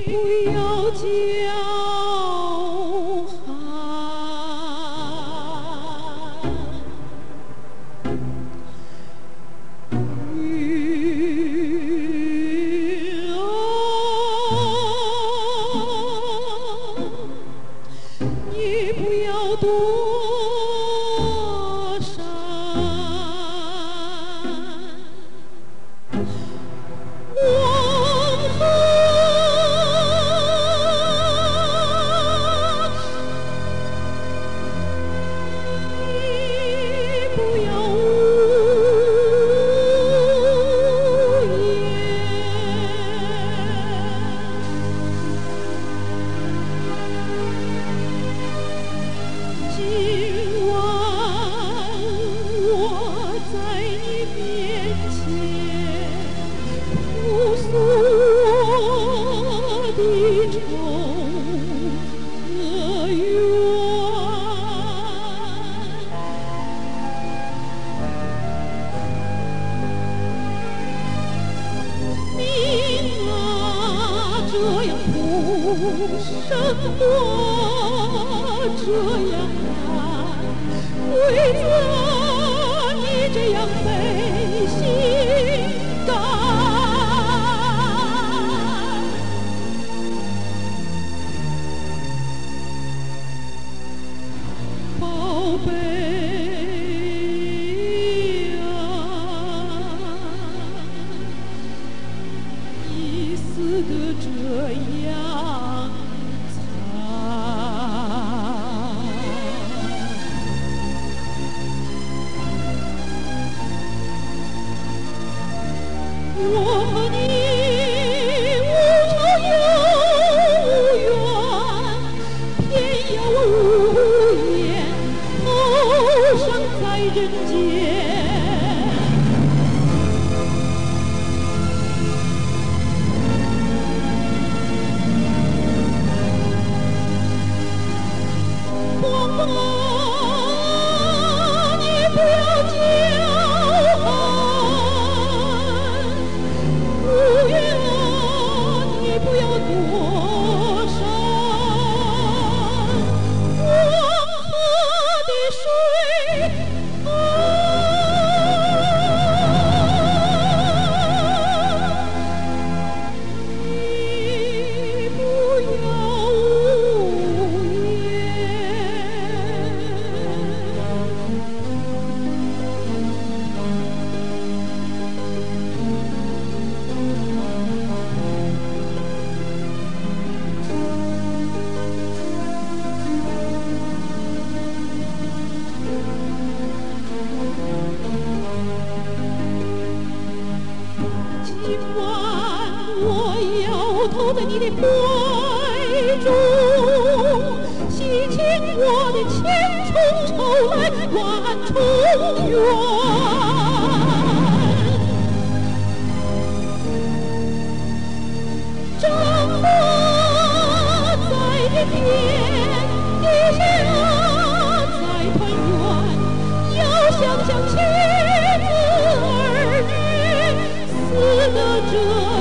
不要叫喊，云啊，你不要躲闪，黄河。不要无言，今晚我在你面前诉说我的愁和怨。命啊，这样苦，生活这样难，为何你这样背心肝？宝贝啊，你死得这样惨，我和你无仇又无怨，偏要无言投生在人间。黄河，你不要叫喊，无言啊，你不要躲闪，黄河的水啊，你不要无言。今晚我要投在你的怀中，洗清我的千重仇来万重怨。丈夫在人间，地下在团圆，要想想妻子儿女死的这